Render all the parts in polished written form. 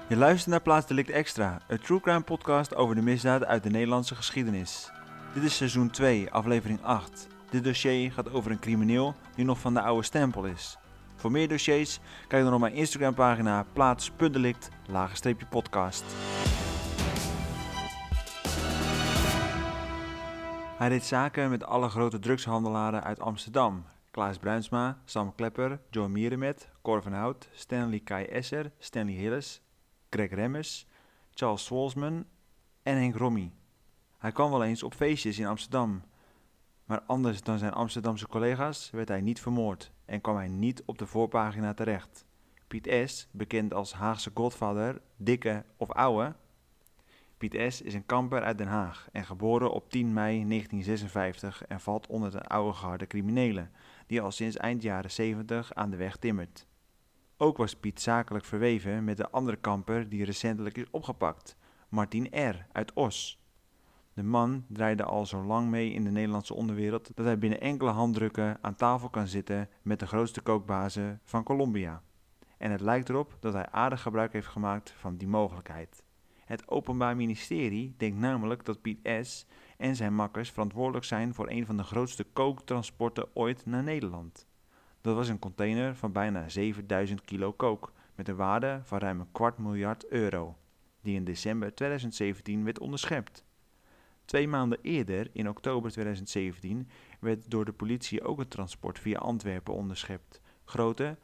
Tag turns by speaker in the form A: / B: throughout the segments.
A: Je luistert naar Plaatsdelict Extra, een true crime podcast over de misdaden uit de Nederlandse geschiedenis. Dit is seizoen 2, aflevering 8. Dit dossier gaat over een crimineel die nog van de oude stempel is. Voor meer dossiers, kijk dan op mijn Instagram pagina plaats.delict_podcast. Hij deed zaken met alle grote drugshandelaren uit Amsterdam. Klaas Bruinsma, Sam Klepper, John Mierenmet, Cor van Hout, Stanley Kai Esser, Stanley Hilles, Greg Remmers, Charles Swolsman en Henk Rommie. Hij kwam wel eens op feestjes in Amsterdam, maar anders dan zijn Amsterdamse collega's werd hij niet vermoord en kwam hij niet op de voorpagina terecht. Piet S., bekend als Haagse Godfather, Dikke of Ouwe. Piet S. is een kamper uit Den Haag en geboren op 10 mei 1956 en valt onder de oude garde criminelen, die al sinds eind jaren 70 aan de weg timmert. Ook was Piet zakelijk verweven met de andere kamper die recentelijk is opgepakt, Martin R. uit Os. De man draaide al zo lang mee in de Nederlandse onderwereld dat hij binnen enkele handdrukken aan tafel kan zitten met de grootste kookbazen van Colombia. En het lijkt erop dat hij aardig gebruik heeft gemaakt van die mogelijkheid. Het Openbaar Ministerie denkt namelijk dat Piet S. en zijn makkers verantwoordelijk zijn voor een van de grootste kooktransporten ooit naar Nederland. Dat was een container van bijna 7000 kilo kook met een waarde van ruim €250.000, die in december 2017 werd onderschept. 2 maanden eerder, in oktober 2017, werd door de politie ook een transport via Antwerpen onderschept. Grootte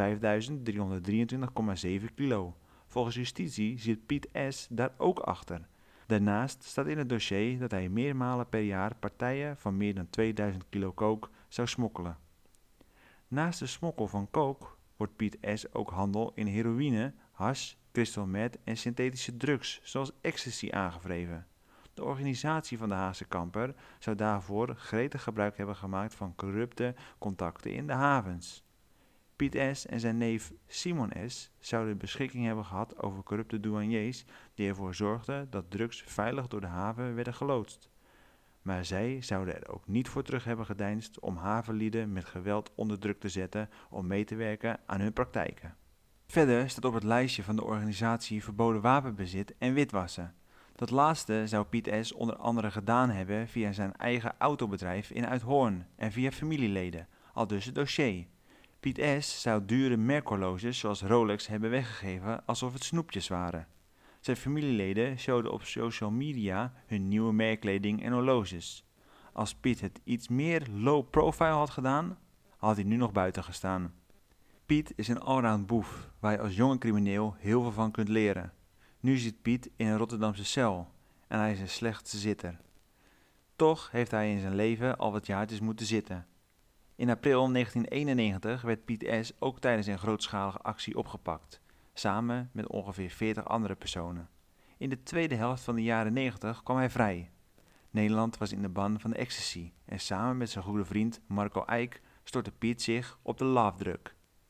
A: 5323,7 kilo. Volgens justitie zit Piet S. daar ook achter. Daarnaast staat in het dossier dat hij meermalen per jaar partijen van meer dan 2000 kilo kook zou smokkelen. Naast de smokkel van kook wordt Piet S. ook handel in heroïne, hash, crystal meth en synthetische drugs zoals ecstasy aangevreven. De organisatie van de Haagse kamper zou daarvoor gretig gebruik hebben gemaakt van corrupte contacten in de havens. Piet S. en zijn neef Simon S. zouden beschikking hebben gehad over corrupte douaniers die ervoor zorgden dat drugs veilig door de haven werden geloodst. Maar zij zouden er ook niet voor terug hebben gedeinsd om havenlieden met geweld onder druk te zetten om mee te werken aan hun praktijken. Verder staat op het lijstje van de organisatie verboden wapenbezit en witwassen. Dat laatste zou Piet S. onder andere gedaan hebben via zijn eigen autobedrijf in Uithoorn en via familieleden, aldus het dossier. Piet S. zou dure merkhorloges zoals Rolex hebben weggegeven alsof het snoepjes waren. Zijn familieleden showden op social media hun nieuwe merkkleding en horloges. Als Piet het iets meer low profile had gedaan, had hij nu nog buiten gestaan. Piet is een allround boef waar je als jonge crimineel heel veel van kunt leren. Nu zit Piet in een Rotterdamse cel en hij is een slechte zitter. Toch heeft hij in zijn leven al wat jaartjes moeten zitten. In april 1991 werd Piet S. ook tijdens een grootschalige actie opgepakt, samen met ongeveer 40 andere personen. In de tweede helft van de jaren 90 kwam hij vrij. Nederland was in de ban van de ecstasy en samen met zijn goede vriend Marco Eijk stortte Piet zich op de love-drug.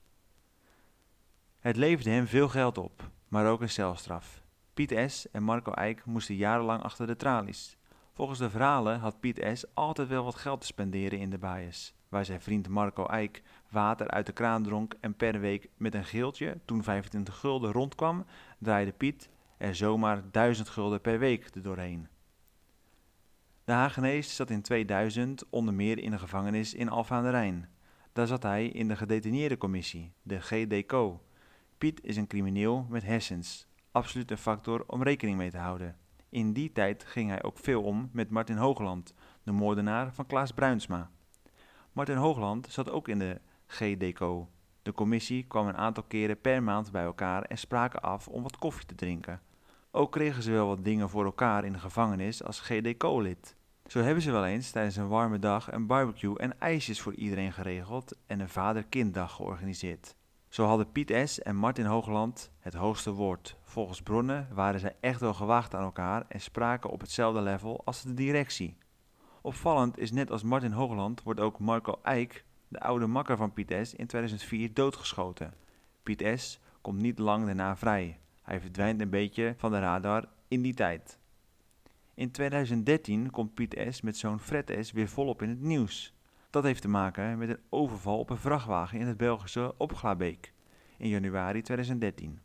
A: Het leverde hem veel geld op, maar ook een celstraf. Piet S. en Marco Eijk moesten jarenlang achter de tralies. Volgens de verhalen had Piet S. altijd wel wat geld te spenderen in de baaiers, waar zijn vriend Marco Eijk water uit de kraan dronk en per week met een geeltje, toen 25 gulden rondkwam, draaide Piet er zomaar 1000 gulden per week er doorheen. De Hagenees zat in 2000 onder meer in de gevangenis in Alphen aan den Rijn. Daar zat hij in de gedetineerdencommissie, de GDCO. Piet is een crimineel met hersens, absoluut een factor om rekening mee te houden. In die tijd ging hij ook veel om met Martin Hoogland, de moordenaar van Klaas Bruinsma. Martin Hoogland zat ook in de GDCO. De commissie kwam een aantal keren per maand bij elkaar en spraken af om wat koffie te drinken. Ook kregen ze wel wat dingen voor elkaar in de gevangenis als GDCO-lid. Zo hebben ze wel eens tijdens een warme dag een barbecue en ijsjes voor iedereen geregeld en een vader-kinddag georganiseerd. Zo hadden Piet S. en Martin Hoogland het hoogste woord. Volgens bronnen waren zij echt wel gewaagd aan elkaar en spraken op hetzelfde level als de directie. Opvallend is, net als Martin Hoogland wordt ook Marco Eijk, de oude makker van Piet S., in 2004 doodgeschoten. Piet S. komt niet lang daarna vrij. Hij verdwijnt een beetje van de radar in die tijd. In 2013 komt Piet S. met zoon Fred S. weer volop in het nieuws. Dat heeft te maken met een overval op een vrachtwagen in het Belgische Opglabeek in januari 2013.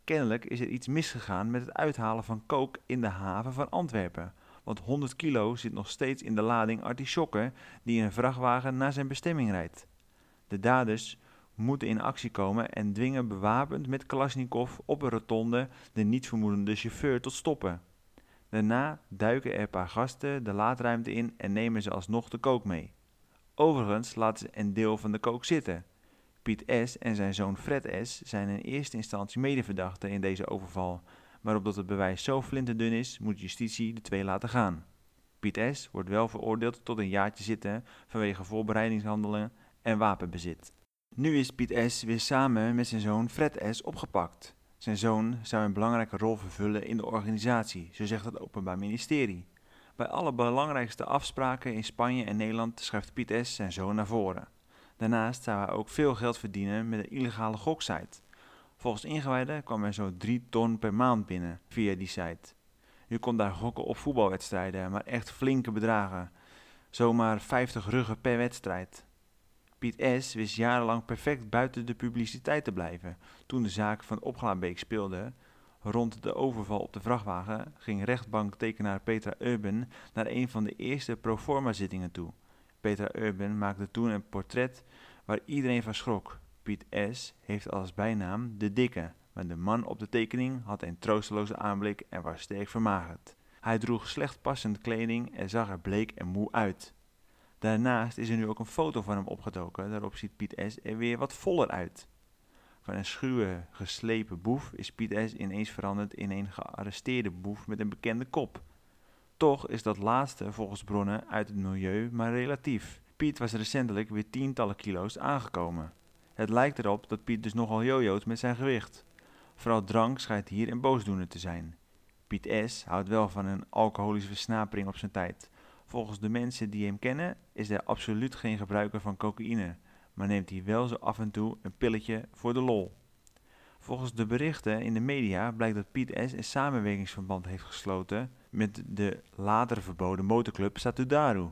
A: Kennelijk is er iets misgegaan met het uithalen van coke in de haven van Antwerpen, want 100 kilo zit nog steeds in de lading artisjokken die in een vrachtwagen naar zijn bestemming rijdt. De daders moeten in actie komen en dwingen bewapend met Kalashnikov op een rotonde de nietsvermoedende chauffeur tot stoppen. Daarna duiken er een paar gasten de laadruimte in en nemen ze alsnog de coke mee. Overigens laten ze een deel van de coke zitten. Piet S. en zijn zoon Fred S. zijn in eerste instantie medeverdachten in deze overval, maar omdat het bewijs zo flinterdun is, moet justitie de twee laten gaan. Piet S. wordt wel veroordeeld tot een jaartje zitten vanwege voorbereidingshandelen en wapenbezit. Nu is Piet S. weer samen met zijn zoon Fred S. opgepakt. Zijn zoon zou een belangrijke rol vervullen in de organisatie, zo zegt het Openbaar Ministerie. Bij alle belangrijkste afspraken in Spanje en Nederland schuift Piet S. zijn zoon naar voren. Daarnaast zou hij ook veel geld verdienen met een illegale goksite. Volgens ingewijden kwam er zo'n 3 ton per maand binnen via die site. Je kon daar gokken op voetbalwedstrijden, maar echt flinke bedragen. Zomaar 50 ruggen per wedstrijd. Piet S. wist jarenlang perfect buiten de publiciteit te blijven. Toen de zaak van Opglaanbeek speelde, rond de overval op de vrachtwagen, ging rechtbanktekenaar Petra Urban naar een van de eerste proforma-zittingen toe. Petra Urban maakte toen een portret waar iedereen van schrok. Piet S. heeft als bijnaam de dikke, maar de man op de tekening had een troosteloze aanblik en was sterk vermagerd. Hij droeg slecht passende kleding en zag er bleek en moe uit. Daarnaast is er nu ook een foto van hem opgedoken, daarop ziet Piet S. er weer wat voller uit. Van een schuwe, geslepen boef is Piet S. ineens veranderd in een gearresteerde boef met een bekende kop. Toch is dat laatste volgens bronnen uit het milieu maar relatief. Piet was recentelijk weer tientallen kilo's aangekomen. Het lijkt erop dat Piet dus nogal jojoot met zijn gewicht. Vooral drank schijnt hier een boosdoener te zijn. Piet S. houdt wel van een alcoholische versnapering op zijn tijd. Volgens de mensen die hem kennen is hij absoluut geen gebruiker van cocaïne, maar neemt hij wel zo af en toe een pilletje voor de lol. Volgens de berichten in de media blijkt dat Piet S. een samenwerkingsverband heeft gesloten met de later verboden motorclub Satudaru.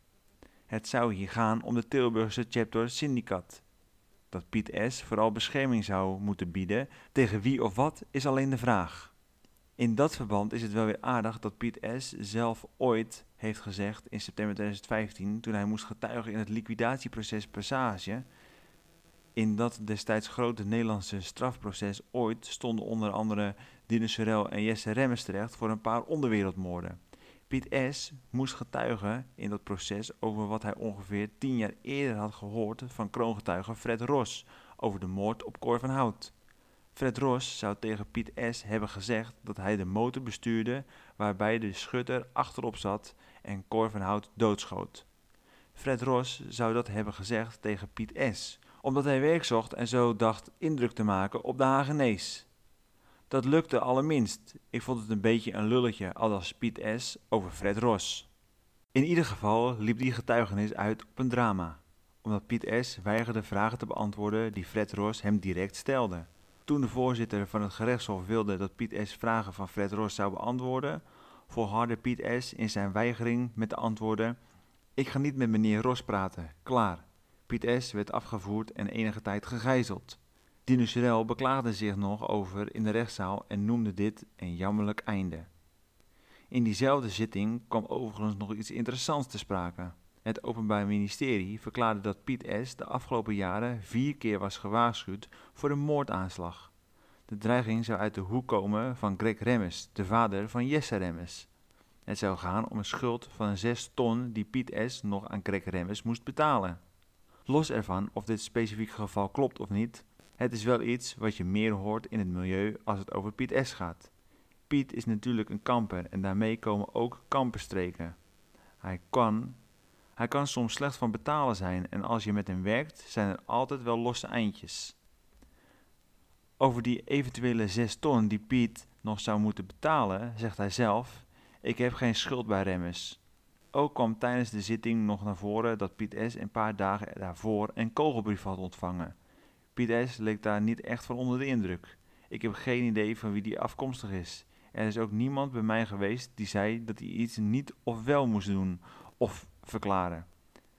A: Het zou hier gaan om de Tilburgse chapter Syndicat. Dat Piet S. vooral bescherming zou moeten bieden tegen wie of wat is alleen de vraag. In dat verband is het wel weer aardig dat Piet S. zelf ooit heeft gezegd in september 2015, toen hij moest getuigen in het liquidatieproces Passage. In dat destijds grote Nederlandse strafproces ooit stonden onder andere Dino Sorel en Jesse Remmers terecht voor een paar onderwereldmoorden. Piet S. moest getuigen in dat proces over wat hij ongeveer 10 jaar eerder had gehoord van kroongetuige Fred Ros over de moord op Cor van Hout. Fred Ros zou tegen Piet S. hebben gezegd dat hij de motor bestuurde waarbij de schutter achterop zat en Cor van Hout doodschoot. Fred Ros zou dat hebben gezegd tegen Piet S., omdat hij werk zocht en zo dacht indruk te maken op de Hagenees. Dat lukte allerminst. Ik vond het een beetje een lulletje, aldus Piet S. over Fred Ros. In ieder geval liep die getuigenis uit op een drama, omdat Piet S. weigerde vragen te beantwoorden die Fred Ros hem direct stelde. Toen de voorzitter van het gerechtshof wilde dat Piet S. vragen van Fred Ros zou beantwoorden, volhardde Piet S. in zijn weigering met de antwoorden: "Ik ga niet met meneer Ros praten, klaar." Piet S. werd afgevoerd en enige tijd gegijzeld. Dino Sorel beklaagde zich nog over in de rechtszaal en noemde dit een jammerlijk einde. In diezelfde zitting kwam overigens nog iets interessants te sprake. Het Openbaar Ministerie verklaarde dat Piet S. de afgelopen jaren 4 keer was gewaarschuwd voor een moordaanslag. De dreiging zou uit de hoek komen van Greg Remmers, de vader van Jesse Remmers. Het zou gaan om een schuld van 6 ton die Piet S. nog aan Greg Remmers moest betalen. Los ervan of dit specifieke geval klopt of niet, het is wel iets wat je meer hoort in het milieu als het over Piet S. gaat. Piet is natuurlijk een kamper en daarmee komen ook kamperstreken. Hij kan soms slecht van betalen zijn en als je met hem werkt, zijn er altijd wel losse eindjes. Over die eventuele 6 ton die Piet nog zou moeten betalen, zegt hij zelf: "Ik heb geen schuld bij Remmers." Ook kwam tijdens de zitting nog naar voren dat Piet S. een paar dagen daarvoor een kogelbrief had ontvangen. Piet S. leek daar niet echt van onder de indruk. "Ik heb geen idee van wie die afkomstig is. Er is ook niemand bij mij geweest die zei dat hij iets niet of wel moest doen of verklaren."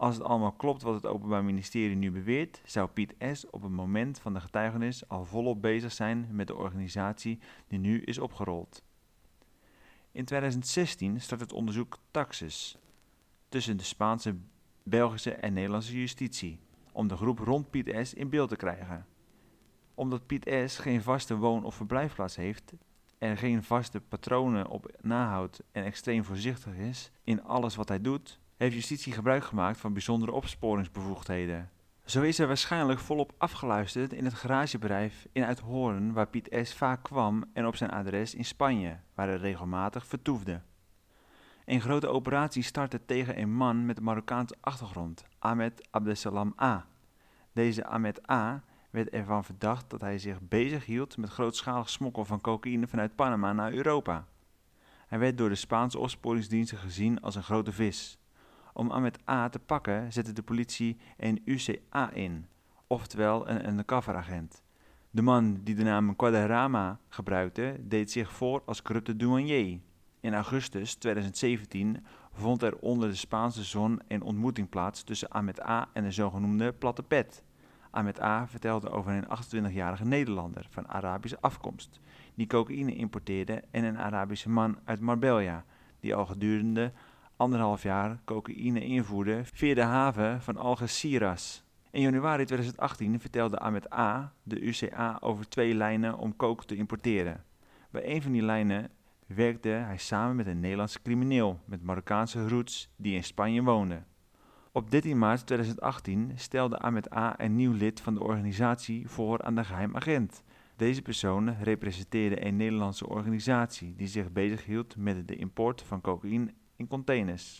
A: Als het allemaal klopt wat het Openbaar Ministerie nu beweert, zou Piet S. op het moment van de getuigenis al volop bezig zijn met de organisatie die nu is opgerold. In 2016 start het onderzoek Taxis tussen de Spaanse, Belgische en Nederlandse justitie om de groep rond Piet S. in beeld te krijgen. Omdat Piet S. geen vaste woon- of verblijfplaats heeft, er geen vaste patronen op nahoudt en extreem voorzichtig is in alles wat hij doet, heeft justitie gebruik gemaakt van bijzondere opsporingsbevoegdheden. Zo is er waarschijnlijk volop afgeluisterd in het garagebedrijf in Uithoorn waar Piet S. vaak kwam en op zijn adres in Spanje, waar hij regelmatig vertoefde. Een grote operatie startte tegen een man met een Marokkaanse achtergrond, Ahmed Abdesalam A. Deze Ahmed A. werd ervan verdacht dat hij zich bezighield met grootschalig smokkel van cocaïne vanuit Panama naar Europa. Hij werd door de Spaanse opsporingsdiensten gezien als een grote vis. Om Ahmed A. te pakken zette de politie een UCA in, oftewel een undercover agent. De man die de naam Guadarrama gebruikte, deed zich voor als corrupte douanier. In augustus 2017 vond er onder de Spaanse zon een ontmoeting plaats tussen Ahmed A. en de zogenoemde Platte Pet. Ahmed A. vertelde over een 28-jarige Nederlander van Arabische afkomst, die cocaïne importeerde en een Arabische man uit Marbella, die al gedurende 1,5 jaar cocaïne invoerde via de haven van Algeciras. In januari 2018 vertelde Ahmed A. de UCA over 2 lijnen om coke te importeren. Bij een van die lijnen werkte hij samen met een Nederlandse crimineel met Marokkaanse roots die in Spanje woonde. Op 13 maart 2018 stelde Ahmed A. een nieuw lid van de organisatie voor aan de geheim agent. Deze persoon representeerde een Nederlandse organisatie die zich bezighield met de import van cocaïne in containers.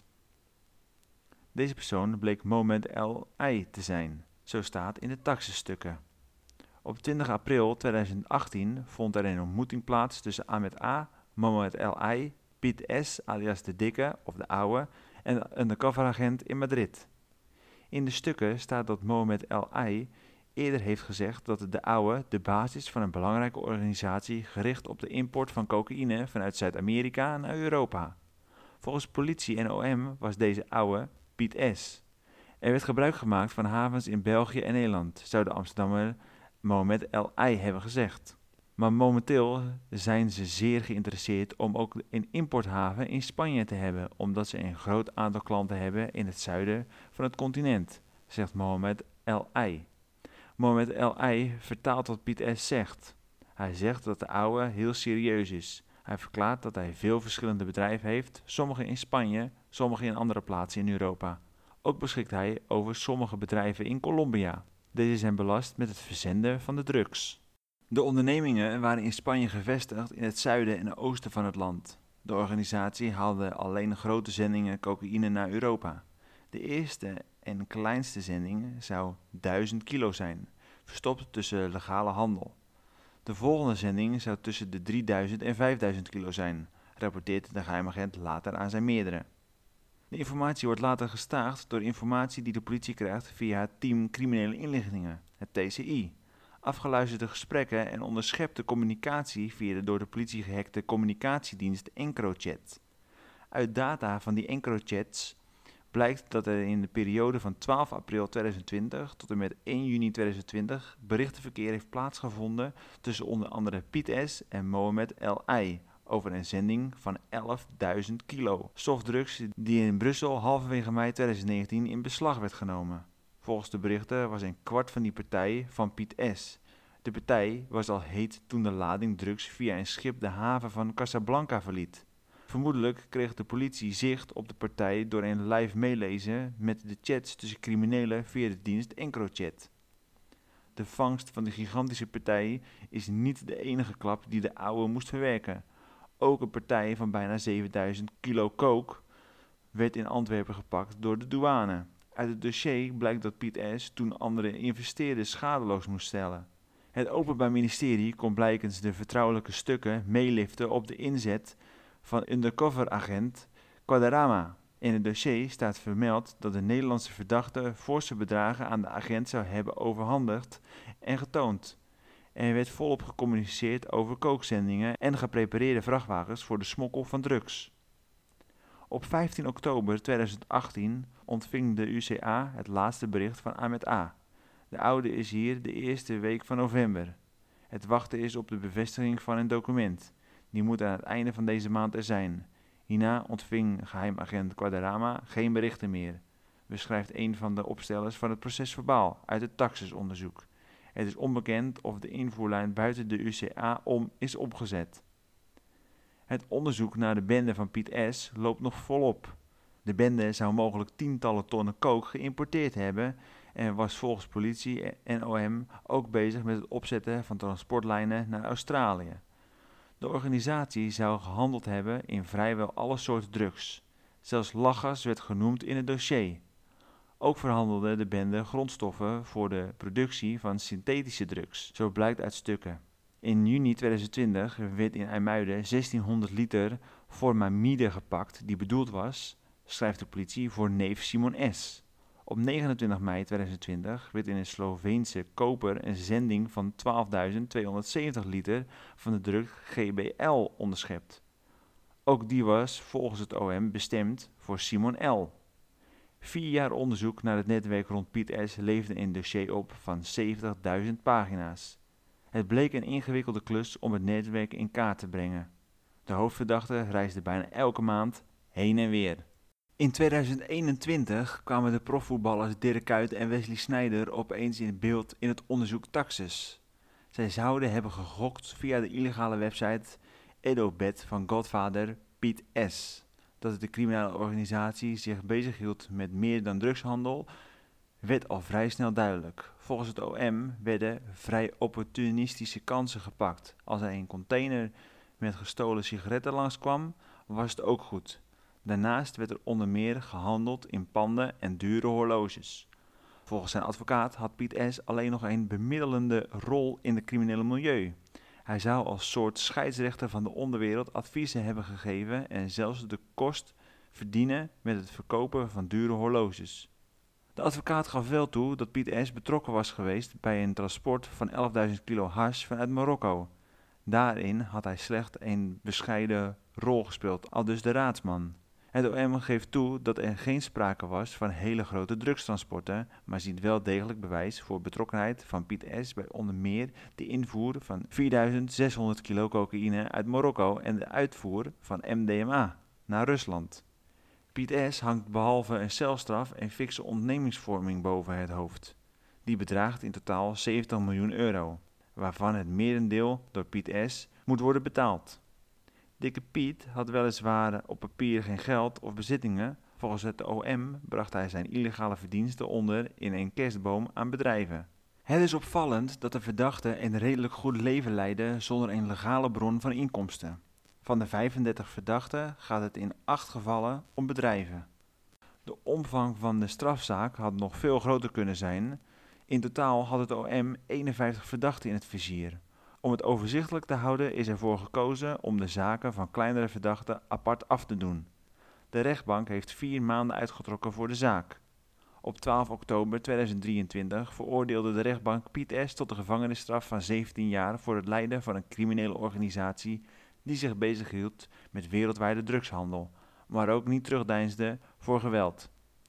A: Deze persoon bleek Mohamed El Ai te zijn, zo staat in de taxisstukken. Op 20 april 2018 vond er een ontmoeting plaats tussen Ahmed A., Mohamed El Ai, Piet S. alias de Dikke of de Oude en de undercoveragent in Madrid. In de stukken staat dat Mohamed El Ai eerder heeft gezegd dat de Oude de basis van een belangrijke organisatie gericht op de import van cocaïne vanuit Zuid-Amerika naar Europa. Volgens politie en OM was deze Oude Piet S. Er werd gebruik gemaakt van havens in België en Nederland, zou de Amsterdammer Mohamed El Ai hebben gezegd. Maar momenteel zijn ze zeer geïnteresseerd om ook een importhaven in Spanje te hebben, omdat ze een groot aantal klanten hebben in het zuiden van het continent, zegt Mohamed El Ai. Mohamed El Ai vertaalt wat Piet S. zegt. Hij zegt dat de oude heel serieus is. Hij verklaart dat hij veel verschillende bedrijven heeft, sommige in Spanje, sommige in andere plaatsen in Europa. Ook beschikt hij over sommige bedrijven in Colombia. Deze zijn belast met het verzenden van de drugs. De ondernemingen waren in Spanje gevestigd in het zuiden en oosten van het land. De organisatie haalde alleen grote zendingen cocaïne naar Europa. De eerste en kleinste zending zou 1000 kilo zijn, verstopt tussen legale handel. De volgende zending zou tussen de 3000 en 5000 kilo zijn, rapporteert de geheimagent later aan zijn meerdere. De informatie wordt later gestaagd door informatie die de politie krijgt via het team criminele inlichtingen, het TCI. Afgeluisterde gesprekken en onderschepte communicatie via de door de politie gehackte communicatiedienst EncroChat. Uit data van die EncroChats blijkt dat er in de periode van 12 april 2020 tot en met 1 juni 2020 berichtenverkeer heeft plaatsgevonden tussen onder andere Piet S. en Mohamed El Ai over een zending van 11.000 kilo softdrugs die in Brussel halverwege mei 2019 in beslag werd genomen. Volgens de berichten was een kwart van die partij van Piet S. De partij was al heet toen de lading drugs via een schip de haven van Casablanca verliet. Vermoedelijk kreeg de politie zicht op de partij door een live meelezen met de chats tussen criminelen via de dienst EncroChat. De vangst van de gigantische partij is niet de enige klap die de oude moest verwerken. Ook een partij van bijna 7000 kilo coke werd in Antwerpen gepakt door de douane. Uit het dossier blijkt dat Piet S. toen andere investeerders schadeloos moest stellen. Het Openbaar Ministerie kon blijkens de vertrouwelijke stukken meeliften op de inzet van undercoveragent Guadarrama. In het dossier staat vermeld dat de Nederlandse verdachte forse bedragen aan de agent zou hebben overhandigd en getoond. Er werd volop gecommuniceerd over kookzendingen en geprepareerde vrachtwagens voor de smokkel van drugs. Op 15 oktober 2018 ontving de UCA het laatste bericht van Ahmed A. De oude is hier de eerste week van november. Het wachten is op de bevestiging van een document. Die moet aan het einde van deze maand er zijn. Hierna ontving geheimagent Guadarrama geen berichten meer, beschrijft een van de opstellers van het procesverbaal uit het Taxus-onderzoek. Het is onbekend of de invoerlijn buiten de UCA om is opgezet. Het onderzoek naar de bende van Piet S. loopt nog volop. De bende zou mogelijk tientallen tonnen coke geïmporteerd hebben en was volgens politie en OM ook bezig met het opzetten van transportlijnen naar Australië. De organisatie zou gehandeld hebben in vrijwel alle soorten drugs. Zelfs lachgas werd genoemd in het dossier. Ook verhandelde de bende grondstoffen voor de productie van synthetische drugs, zo blijkt uit stukken. In juni 2020 werd in IJmuiden 1600 liter formamide gepakt die bedoeld was, schrijft de politie, voor neef Simon S. Op 29 mei 2020 werd in een Sloveense koper een zending van 12.270 liter van de drug GBL onderschept. Ook die was volgens het OM bestemd voor Simon L. 4 jaar onderzoek naar het netwerk rond Piet S. leefde een dossier op van 70.000 pagina's. Het bleek een ingewikkelde klus om het netwerk in kaart te brengen. De hoofdverdachte reisde bijna elke maand heen en weer. In 2021 kwamen de profvoetballers Dirk Kuyt en Wesley Sneijder opeens in beeld in het onderzoek Taxus. Zij zouden hebben gegokt via de illegale website EdoBet van godvader Piet S. Dat de criminele organisatie zich bezighield met meer dan drugshandel, werd al vrij snel duidelijk. Volgens het OM werden vrij opportunistische kansen gepakt. Als er een container met gestolen sigaretten langskwam, was het ook goed. Daarnaast werd er onder meer gehandeld in panden en dure horloges. Volgens zijn advocaat had Piet S. alleen nog een bemiddelende rol in het criminele milieu. Hij zou als soort scheidsrechter van de onderwereld adviezen hebben gegeven en zelfs de kost verdienen met het verkopen van dure horloges. De advocaat gaf wel toe dat Piet S. betrokken was geweest bij een transport van 11.000 kilo hash vanuit Marokko. Daarin had hij slechts een bescheiden rol gespeeld, aldus de raadsman. Het OM geeft toe dat er geen sprake was van hele grote drugstransporten, maar ziet wel degelijk bewijs voor betrokkenheid van Piet S. bij onder meer de invoer van 4.600 kilo cocaïne uit Marokko en de uitvoer van MDMA naar Rusland. Piet S. hangt behalve een celstraf een fikse ontnemingsvorming boven het hoofd. Die bedraagt in totaal 70 miljoen euro, waarvan het merendeel door Piet S. moet worden betaald. Dikke Piet had weliswaar op papier geen geld of bezittingen. Volgens het OM bracht hij zijn illegale verdiensten onder in een kerstboom aan bedrijven. Het is opvallend dat de verdachte een redelijk goed leven leidde zonder een legale bron van inkomsten. Van de 35 verdachten gaat het in 8 gevallen om bedrijven. De omvang van de strafzaak had nog veel groter kunnen zijn. In totaal had het OM 51 verdachten in het vizier. Om het overzichtelijk te houden is ervoor gekozen om de zaken van kleinere verdachten apart af te doen. De rechtbank heeft 4 maanden uitgetrokken voor de zaak. Op 12 oktober 2023 veroordeelde de rechtbank Piet S. tot een gevangenisstraf van 17 jaar voor het leiden van een criminele organisatie die zich bezighield met wereldwijde drugshandel, maar ook niet terugdeinsde voor geweld.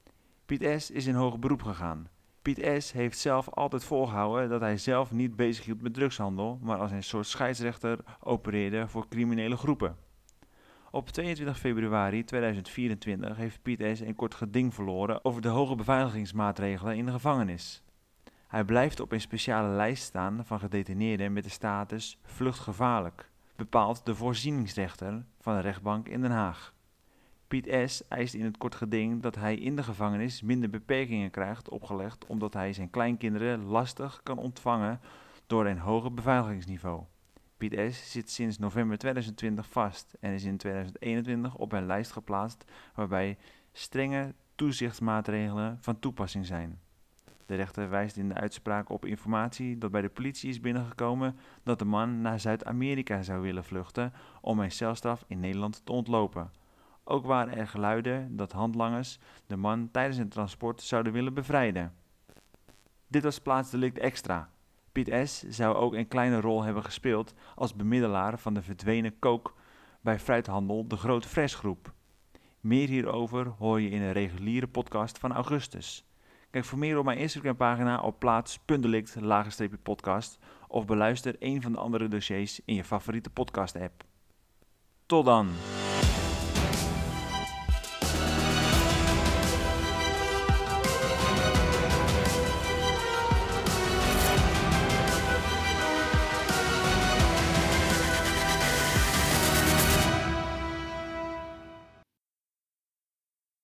A: Piet S. is in hoger beroep gegaan. Piet S. heeft zelf altijd volgehouden dat hij zelf niet bezighield met drugshandel, maar als een soort scheidsrechter opereerde voor criminele groepen. Op 22 februari 2024 heeft Piet S. een kort geding verloren over de hoge beveiligingsmaatregelen in de gevangenis. Hij blijft op een speciale lijst staan van gedetineerden met de status vluchtgevaarlijk, bepaalt de voorzieningsrechter van de rechtbank in Den Haag. Piet S. eist in het kort geding dat hij in de gevangenis minder beperkingen krijgt opgelegd omdat hij zijn kleinkinderen lastig kan ontvangen door een hoger beveiligingsniveau. Piet S. zit sinds november 2020 vast en is in 2021 op een lijst geplaatst waarbij strenge toezichtsmaatregelen van toepassing zijn. De rechter wijst in de uitspraak op informatie dat bij de politie is binnengekomen dat de man naar Zuid-Amerika zou willen vluchten om een celstraf in Nederland te ontlopen. Ook waren er geluiden dat handlangers de man tijdens het transport zouden willen bevrijden. Dit was plaatsdelict extra. Piet S. zou ook een kleine rol hebben gespeeld als bemiddelaar van de verdwenen coke bij fruithandel De Groot Fresh Groep. Meer hierover hoor je in een reguliere podcast van augustus. Kijk voor meer op mijn Instagram-pagina op plaats.delict_podcast of beluister een van de andere dossiers in je favoriete podcast-app. Tot dan!